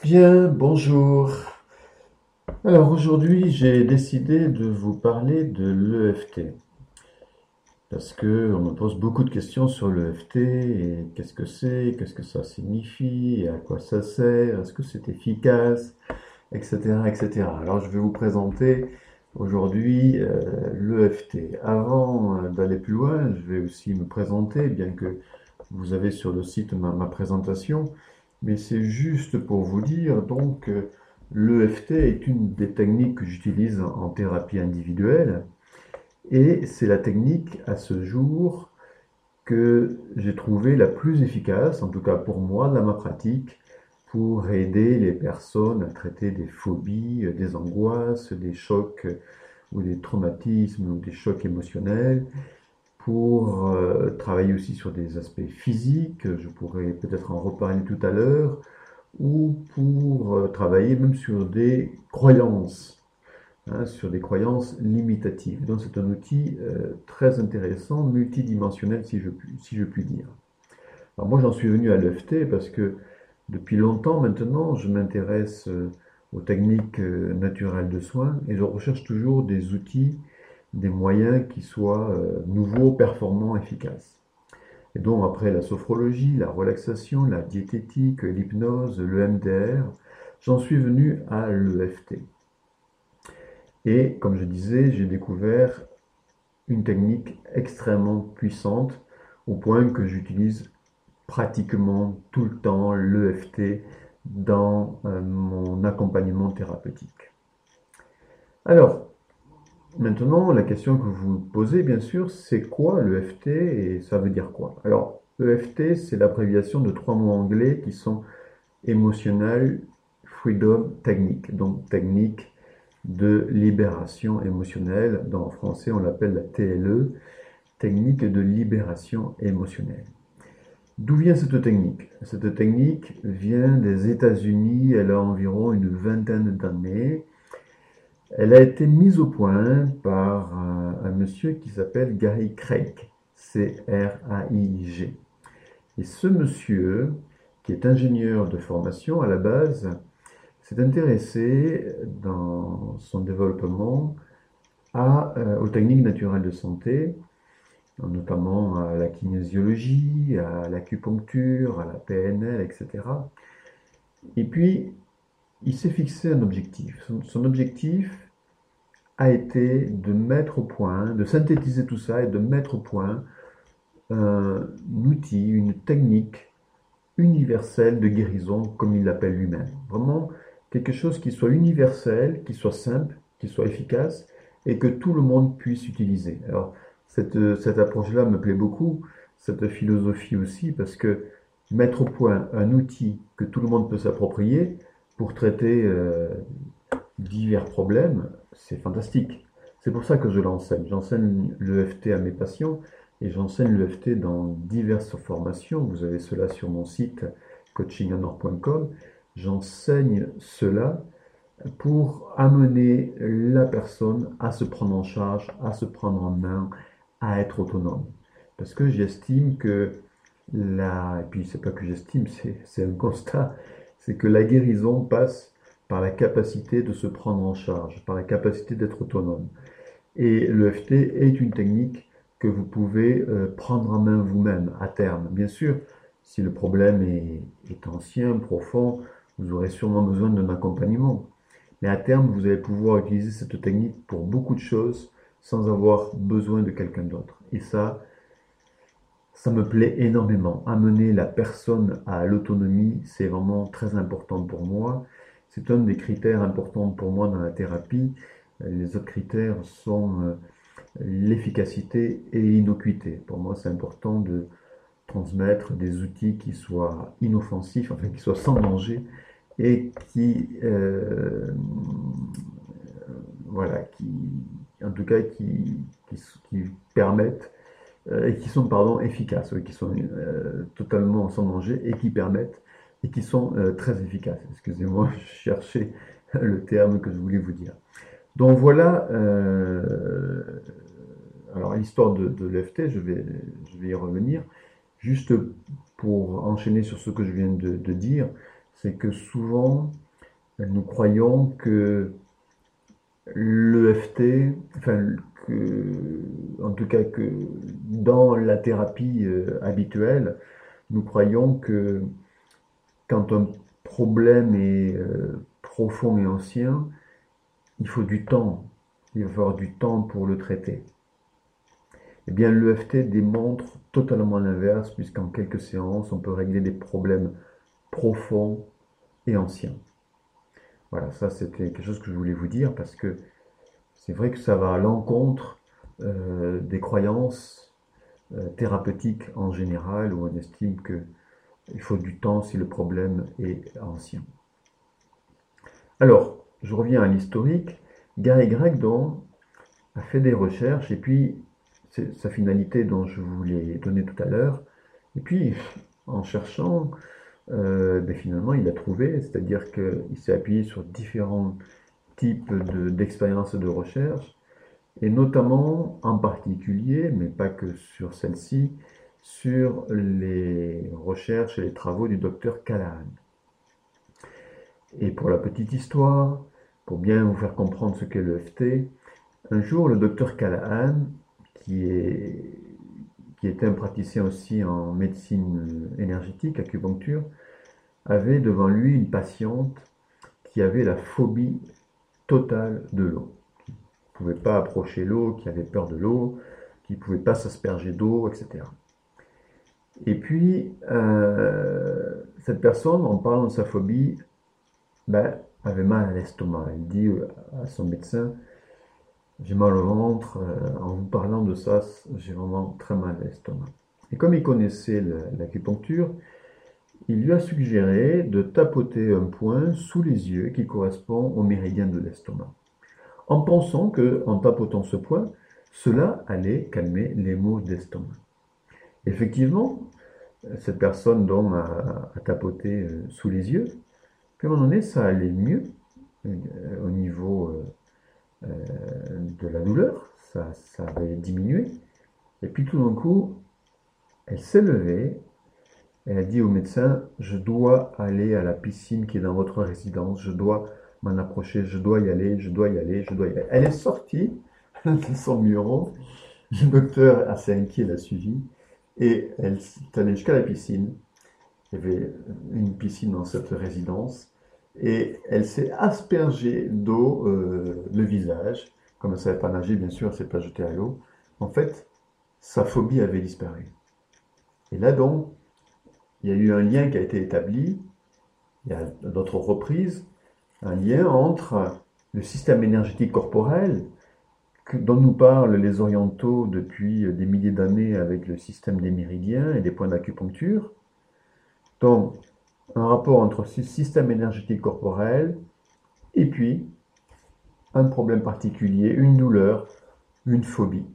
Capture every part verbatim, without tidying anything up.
Bien, bonjour. Alors aujourd'hui, j'ai décidé de vous parler de l'E F T parce que on me pose beaucoup de questions sur l'E F T et qu'est-ce que c'est, qu'est-ce que ça signifie, et à quoi ça sert, est-ce que c'est efficace, et cetera, et cetera. Alors je vais vous présenter aujourd'hui euh, l'E F T. Avant euh, d'aller plus loin, je vais aussi me présenter, bien que vous avez sur le site ma, ma présentation, mais c'est juste pour vous dire donc euh, l'E F T est une des techniques que j'utilise en, en thérapie individuelle et c'est la technique à ce jour que j'ai trouvée la plus efficace, en tout cas pour moi, dans ma pratique, pour aider les personnes à traiter des phobies, euh, des angoisses, des chocs euh, ou des traumatismes ou des chocs émotionnels, pour euh, travailler aussi sur des aspects physiques, je pourrais peut-être en reparler tout à l'heure, ou pour euh, travailler même sur des croyances, hein, sur des croyances limitatives. Donc c'est un outil euh, très intéressant, multidimensionnel si je, puis- si je puis dire. Alors moi j'en suis venu à l'E F T parce que depuis longtemps maintenant je m'intéresse euh, aux techniques euh, naturelles de soins et je recherche toujours des outils, des moyens qui soient euh, nouveaux, performants, efficaces. Et donc après la sophrologie, la relaxation, la diététique, l'hypnose, le M D R, j'en suis venu à l'E F T. Et comme je disais, j'ai découvert une technique extrêmement puissante au point que j'utilise pratiquement tout le temps l'E F T dans euh, mon accompagnement thérapeutique. Alors, maintenant, la question que vous vous posez, bien sûr, c'est quoi l'E F T et ça veut dire quoi? Alors, E F T, c'est l'abréviation de trois mots anglais qui sont Emotional Freedom Technique, donc technique de libération émotionnelle. Dans en français, on l'appelle la T L E, technique de libération émotionnelle. D'où vient cette technique? Cette technique vient des États-Unis, elle a environ une vingtaine d'années. Elle a été mise au point par un, un monsieur qui s'appelle Gary Craig, C R A I G. Et ce monsieur, qui est ingénieur de formation à la base, s'est intéressé dans son développement à, euh, aux techniques naturelles de santé, notamment à la kinésiologie, à l'acupuncture, à la P N L, et cetera. Et puis, il s'est fixé un objectif. Son, son objectif a été de mettre au point, de synthétiser tout ça et de mettre au point un outil, une technique universelle de guérison, comme il l'appelle lui-même. Vraiment quelque chose qui soit universel, qui soit simple, qui soit efficace et que tout le monde puisse utiliser. Alors, cette, cette approche-là me plaît beaucoup, cette philosophie aussi, parce que mettre au point un outil que tout le monde peut s'approprier pour traiter euh, divers problèmes, c'est fantastique. C'est pour ça que je l'enseigne. J'enseigne l'E F T à mes patients et j'enseigne l'E F T dans diverses formations. Vous avez cela sur mon site coaching honor point com. J'enseigne cela pour amener la personne à se prendre en charge, à se prendre en main, à être autonome. Parce que j'estime que la, et puis c'est pas que j'estime, c'est, c'est un constat, c'est que la guérison passe par la capacité de se prendre en charge, par la capacité d'être autonome. Et l'E F T est une technique que vous pouvez euh, prendre en main vous-même à terme. Bien sûr, si le problème est, est ancien, profond, vous aurez sûrement besoin d'un accompagnement. Mais à terme, vous allez pouvoir utiliser cette technique pour beaucoup de choses sans avoir besoin de quelqu'un d'autre. Et ça, ça me plaît énormément. Amener la personne à l'autonomie, c'est vraiment très important pour moi. C'est un des critères importants pour moi dans la thérapie. Les autres critères sont euh, l'efficacité et l'innocuité. Pour moi, c'est important de transmettre des outils qui soient inoffensifs, enfin qui soient sans danger et qui, euh, voilà, qui, en tout cas, qui, qui, qui permettent euh, et qui sont pardon, efficaces, oui, qui sont euh, totalement sans danger et qui permettent et qui sont euh, très efficaces. Excusez-moi, je cherchais le terme que je voulais vous dire. Donc voilà, euh, alors l'histoire de, de l'E F T, je vais, je vais y revenir. Juste pour enchaîner sur ce que je viens de, de dire, c'est que souvent, nous croyons que l'E F T, enfin, que, en tout cas que dans la thérapie euh, habituelle, nous croyons que quand un problème est euh, profond et ancien, il faut du temps. Il va falloir du temps pour le traiter. Eh bien, l'E F T démontre totalement l'inverse, puisqu'en quelques séances, on peut régler des problèmes profonds et anciens. Voilà, ça c'était quelque chose que je voulais vous dire, parce que c'est vrai que ça va à l'encontre euh, des croyances euh, thérapeutiques en général, où on estime qu'il faut du temps si le problème est ancien. Alors, je reviens à l'historique. Gary Gregg donc, a fait des recherches, et puis c'est sa finalité dont je vous l'ai donné tout à l'heure. Et puis, en cherchant, euh, ben finalement, il a trouvé, c'est-à-dire qu'il s'est appuyé sur différents types de- d'expériences et de recherches, et notamment, en particulier, mais pas que sur celle-ci, sur les recherches et les travaux du docteur Callahan. Et pour la petite histoire, pour bien vous faire comprendre ce qu'est le F T, un jour, le docteur Callahan, qui, est, qui était un praticien aussi en médecine énergétique, acupuncture, avait devant lui une patiente qui avait la phobie totale de l'eau, qui ne pouvait pas approcher l'eau, qui avait peur de l'eau, qui ne pouvait pas s'asperger d'eau, et cetera. Et puis, euh, cette personne, en parlant de sa phobie, ben, avait mal à l'estomac. Elle dit à son médecin: j'ai mal au ventre, euh, en vous parlant de ça, j'ai vraiment très mal à l'estomac. Et comme il connaissait l'acupuncture, il lui a suggéré de tapoter un point sous les yeux qui correspond au méridien de l'estomac, en pensant que, en tapotant ce point, cela allait calmer les maux d'estomac. Effectivement, cette personne donc a, a tapoté euh, sous les yeux, puis à un moment donné, ça allait mieux euh, au niveau euh, euh, de la douleur, ça, ça avait diminué. Et puis tout d'un coup, elle s'est levée, elle a dit au médecin: je dois aller à la piscine qui est dans votre résidence, je dois m'en approcher, je dois y aller, je dois y aller, je dois y aller. Elle est sortie de son bureau, le docteur assez inquiet l'a suivie, et elle est allée jusqu'à la piscine. Il y avait une piscine dans cette résidence, et elle s'est aspergée d'eau euh, le visage. Comme elle ne savait pas nager, bien sûr, elle ne s'est pas jetée à l'eau. En fait, sa phobie avait disparu. Et là donc, il y a eu un lien qui a été établi, il y a d'autres reprises, un lien entre le système énergétique corporel, que, dont nous parlent les orientaux depuis des milliers d'années avec le système des méridiens et des points d'acupuncture. Donc, un rapport entre ce système énergétique corporel et puis un problème particulier, une douleur, une phobie.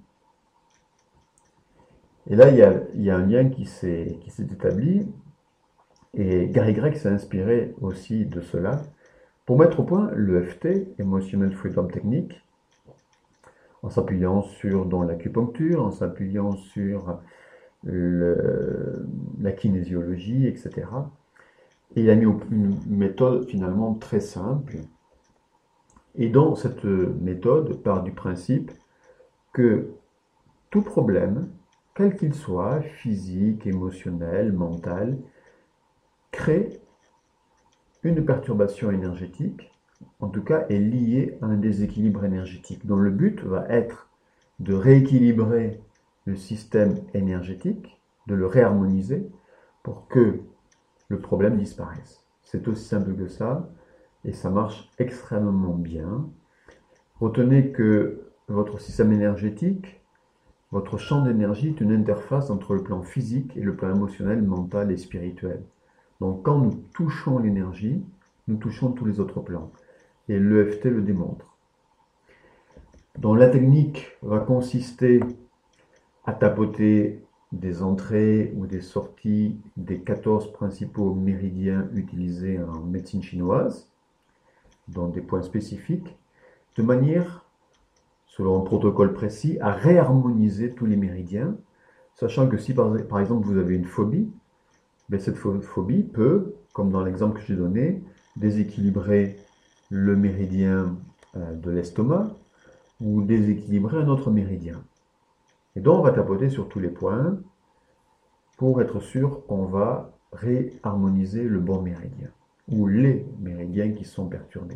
Et là, il y a, il y a un lien qui s'est qui s'est établi, et Gary Gregg s'est inspiré aussi de cela pour mettre au point l'E F T, Emotional Freedom Technique, en s'appuyant sur dans l'acupuncture, en s'appuyant sur le, la kinésiologie, et cetera. Et il a mis une méthode finalement très simple. Et donc cette méthode part du principe que tout problème, quel qu'il soit, physique, émotionnel, mental, crée une perturbation énergétique, en tout cas est liée à un déséquilibre énergétique, dont le but va être de rééquilibrer le système énergétique, de le réharmoniser pour que le problème disparaisse. C'est aussi simple que ça, et ça marche extrêmement bien. Retenez que votre système énergétique, votre champ d'énergie est une interface entre le plan physique et le plan émotionnel, mental et spirituel. Donc quand nous touchons l'énergie, nous touchons tous les autres plans. Et l'E F T le démontre. Donc la technique va consister à tapoter des entrées ou des sorties des quatorze principaux méridiens utilisés en médecine chinoise, dans des points spécifiques, de manière, selon un protocole précis, à réharmoniser tous les méridiens, sachant que si par, par exemple vous avez une phobie, ben cette phobie peut comme dans l'exemple que j'ai donné, déséquilibrer le méridien euh, de l'estomac ou déséquilibrer un autre méridien. Et donc on va tapoter sur tous les points pour être sûr qu'on va réharmoniser le bon méridien ou les méridiens qui sont perturbés.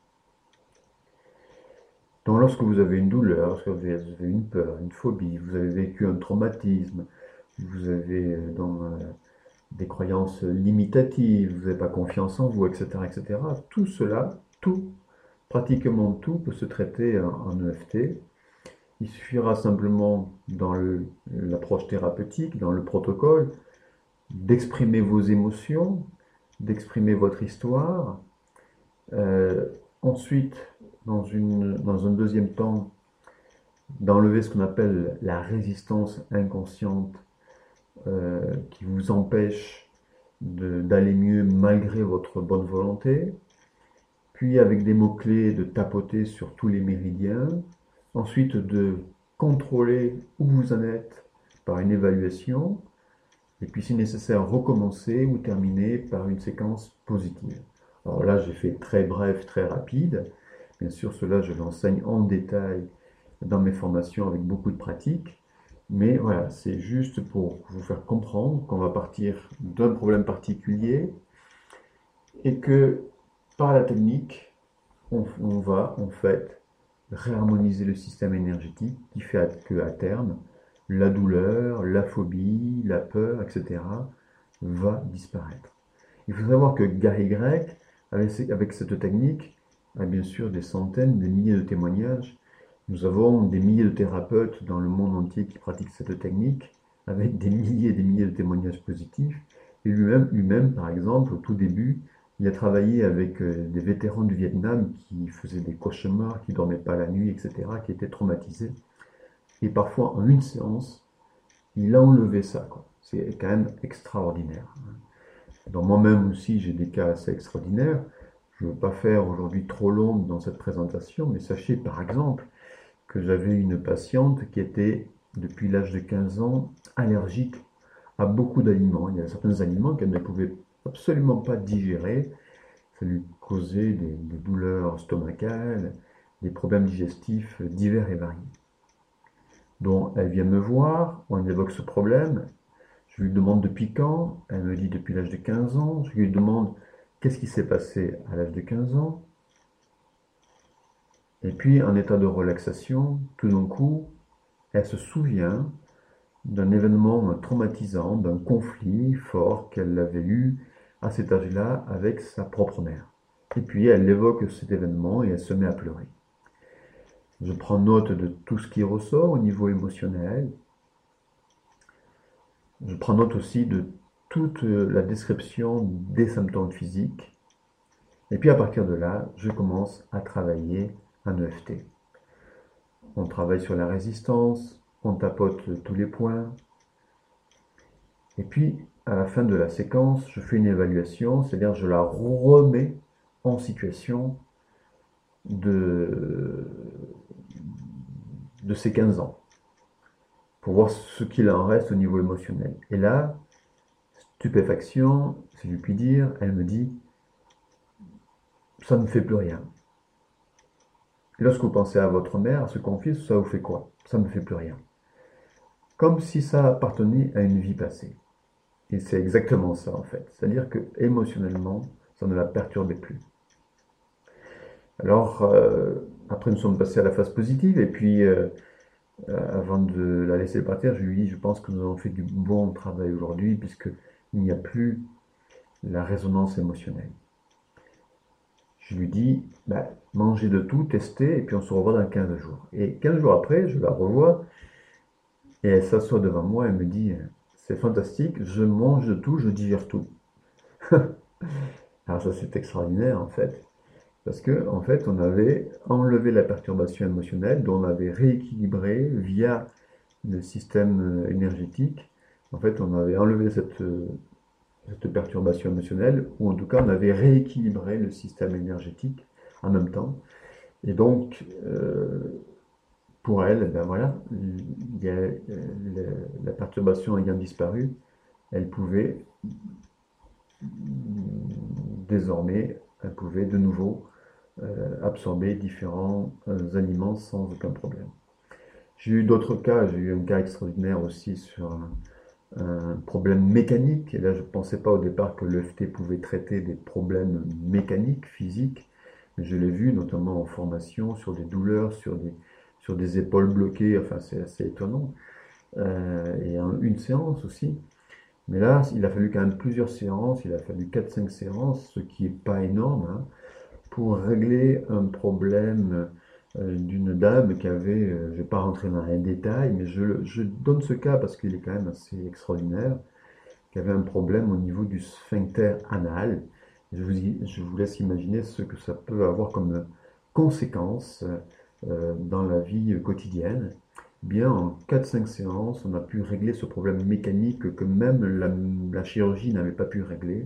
Donc lorsque vous avez une douleur, lorsque vous avez une peur, une phobie, vous avez vécu un traumatisme, vous avez euh, donc, euh, des croyances limitatives, vous n'avez pas confiance en vous, et cetera, et cetera. Tout cela, tout, pratiquement tout peut se traiter en, en E F T. Il suffira simplement dans l'approche thérapeutique, dans le protocole, d'exprimer vos émotions, d'exprimer votre histoire. Euh, ensuite, dans, une, dans un deuxième temps, d'enlever ce qu'on appelle la résistance inconsciente euh, qui vous empêche d'aller mieux malgré votre bonne volonté. Puis avec des mots-clés, de tapoter sur tous les méridiens. Ensuite, de contrôler où vous en êtes par une évaluation. Et puis, si nécessaire, recommencer ou terminer par une séquence positive. Alors là, j'ai fait très bref, très rapide. Bien sûr, cela, je l'enseigne en détail dans mes formations avec beaucoup de pratique. Mais voilà, c'est juste pour vous faire comprendre qu'on va partir d'un problème particulier et que par la technique, on, on va en fait réharmoniser le système énergétique qui fait que à terme, la douleur, la phobie, la peur, et cetera va disparaître. Il faut savoir que Gary Gregg, avec, avec cette technique, a bien sûr des centaines, des milliers de témoignages. Nous avons des milliers de thérapeutes dans le monde entier qui pratiquent cette technique, avec des milliers et des milliers de témoignages positifs. Et lui-même, lui-même, par exemple, au tout début, il a travaillé avec des vétérans du Vietnam qui faisaient des cauchemars, qui ne dormaient pas la nuit, et cetera, qui étaient traumatisés. Et parfois, en une séance, il a enlevé ça, quoi. C'est quand même extraordinaire. Donc moi-même aussi, j'ai des cas assez extraordinaires. Je ne veux pas faire aujourd'hui trop long dans cette présentation, mais sachez par exemple que j'avais une patiente qui était, depuis l'âge de quinze ans, allergique à beaucoup d'aliments. Il y a certains aliments qu'elle ne pouvait absolument pas digérer. Ça lui causait des, des douleurs stomacales, des problèmes digestifs divers et variés. Donc elle vient me voir, on évoque ce problème, je lui demande depuis quand, elle me dit depuis l'âge de quinze ans, je lui demande qu'est-ce qui s'est passé à l'âge de quinze ans, et puis en état de relaxation, tout d'un coup, elle se souvient d'un événement traumatisant, d'un conflit fort qu'elle avait eu à cet âge-là avec sa propre mère. Et puis elle évoque cet événement et elle se met à pleurer. Je prends note de tout ce qui ressort au niveau émotionnel. Je prends note aussi de toute la description des symptômes physiques. Et puis à partir de là, je commence à travailler un E F T. On travaille sur la résistance, on tapote tous les points. Et puis, à la fin de la séquence, je fais une évaluation, c'est-à-dire je la remets en situation de, de ses quinze ans, pour voir ce qu'il en reste au niveau émotionnel. Et là, stupéfaction, si je puis dire, elle me dit, ça ne fait plus rien. Et lorsque vous pensez à votre mère, à ce conflit, ça vous fait quoi? Ça ne fait plus rien. Comme si ça appartenait à une vie passée. Et c'est exactement ça en fait. C'est-à-dire que émotionnellement, ça ne la perturbait plus. Alors, euh, après nous sommes passés à la phase positive, et puis euh, euh, avant de la laisser partir, je lui dis, je pense que nous avons fait du bon travail aujourd'hui, puisqu'il n'y a plus la résonance émotionnelle. Je lui dis, bah, mangez de tout, testez, et puis on se revoit dans quinze jours. Et quinze jours après, je la revois, et elle s'assoit devant moi, et me dit, c'est fantastique, je mange de tout, je digère tout. Alors ça c'est extraordinaire en fait, parce que en fait on avait enlevé la perturbation émotionnelle, dont on avait rééquilibré via le système énergétique. En fait on avait enlevé cette, cette perturbation émotionnelle, ou en tout cas on avait rééquilibré le système énergétique en même temps. Et donc euh, pour elle, ben voilà, il y a, la, la perturbation ayant disparu, elle pouvait désormais, elle pouvait de nouveau euh, absorber différents euh, aliments sans aucun problème. J'ai eu d'autres cas, j'ai eu un cas extraordinaire aussi sur un, un problème mécanique. Et là, je ne pensais pas au départ que l'E F T pouvait traiter des problèmes mécaniques, physiques. Mais je l'ai vu notamment en formation sur des douleurs, sur des, sur des épaules bloquées. Enfin, c'est assez étonnant. Euh, et en une séance aussi. Mais là, il a fallu quand même plusieurs séances. Il a fallu quatre cinq séances, ce qui n'est pas énorme, hein, pour régler un problème euh, d'une dame qui avait, euh, je ne vais pas rentrer dans les détails, mais je, je donne ce cas parce qu'il est quand même assez extraordinaire, qui avait un problème au niveau du sphincter anal. Je vous, je vous laisse imaginer ce que ça peut avoir comme conséquence euh, dans la vie quotidienne. Bien, en quatre cinq séances, on a pu régler ce problème mécanique que même la, la chirurgie n'avait pas pu régler.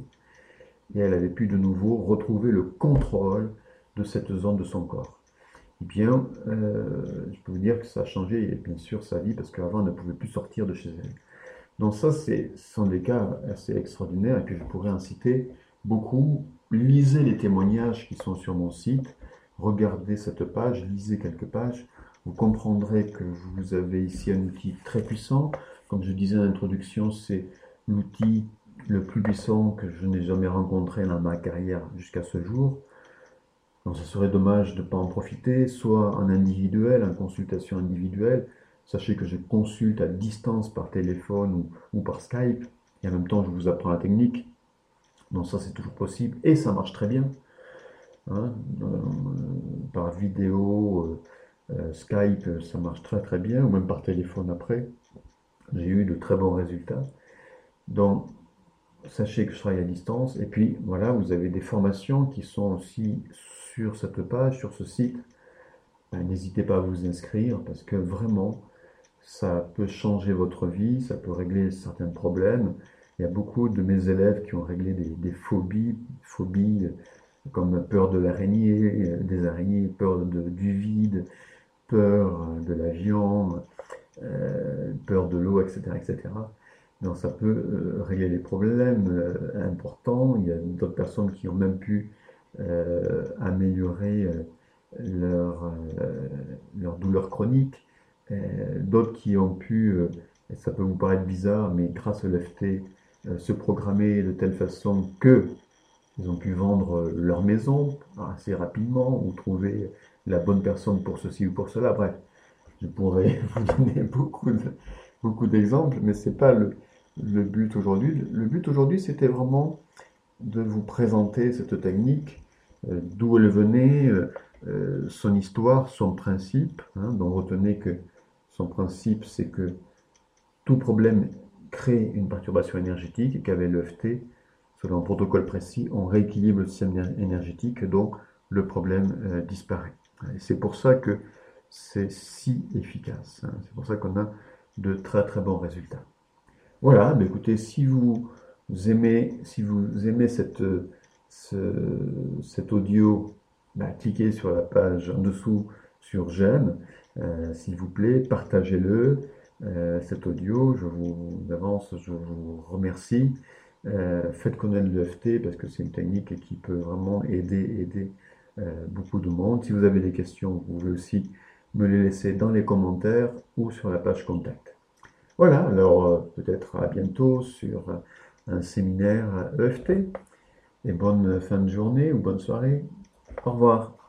Et elle avait pu de nouveau retrouver le contrôle de cette zone de son corps. Eh bien, euh, je peux vous dire que ça a changé, bien sûr, sa vie, parce qu'avant, elle ne pouvait plus sortir de chez elle. Donc ça, ce sont des cas assez extraordinaires, et puis je pourrais en citer beaucoup. Lisez les témoignages qui sont sur mon site, regardez cette page, lisez quelques pages, vous comprendrez que vous avez ici un outil très puissant. Comme je disais en introduction, c'est l'outil le plus puissant que je n'ai jamais rencontré dans ma carrière jusqu'à ce jour. Donc ce serait dommage de ne pas en profiter, soit en individuel, en consultation individuelle. Sachez que je consulte à distance par téléphone ou, ou par Skype, et en même temps je vous apprends la technique. Donc ça c'est toujours possible, et ça marche très bien. Hein. Euh, par vidéo, euh, euh, Skype, ça marche très très bien, ou même par téléphone après. J'ai eu de très bons résultats. Donc sachez que je travaille à distance, et puis voilà, vous avez des formations qui sont aussi sur cette page, sur ce site. Ben, n'hésitez pas à vous inscrire parce que vraiment, ça peut changer votre vie, ça peut régler certains problèmes. Il y a beaucoup de mes élèves qui ont réglé des, des phobies, phobies comme peur de l'araignée, des araignées, peur de, du vide, peur de l'avion, euh, peur de l'eau, et cetera, et cetera. Donc ça peut euh, régler les problèmes euh, importants. Il y a d'autres personnes qui ont même pu euh, améliorer euh, leur, euh, leur douleur chronique. Euh, d'autres qui ont pu, euh, et ça peut vous paraître bizarre, mais grâce au L F T, euh, se programmer de telle façon que ils ont pu vendre leur maison assez rapidement ou trouver la bonne personne pour ceci ou pour cela. Bref, je pourrais vous donner beaucoup de, beaucoup d'exemples, mais c'est pas le, le but aujourd'hui. Le but aujourd'hui, c'était vraiment de vous présenter cette technique, euh, d'où elle venait, euh, euh, son histoire, son principe. Hein. Donc retenez que son principe, c'est que tout problème crée une perturbation énergétique et qu'avec l'E F T, selon un protocole précis, on rééquilibre le système énergétique, donc le problème euh, disparaît. Et c'est pour ça que c'est si efficace. Hein. C'est pour ça qu'on a de très très bons résultats. Voilà, bah écoutez, si vous aimez, si vous aimez cette, ce, cet audio, bah, cliquez sur la page en dessous sur j'aime, euh, s'il vous plaît, partagez-le, euh, cet audio, je vous d'avance, je vous remercie. Euh, faites connaître l'E F T parce que c'est une technique qui peut vraiment aider, aider euh, beaucoup de monde. Si vous avez des questions, vous pouvez aussi me les laisser dans les commentaires ou sur la page contact. Voilà, alors euh, peut-être à bientôt sur un séminaire E F T et bonne fin de journée ou bonne soirée. Au revoir.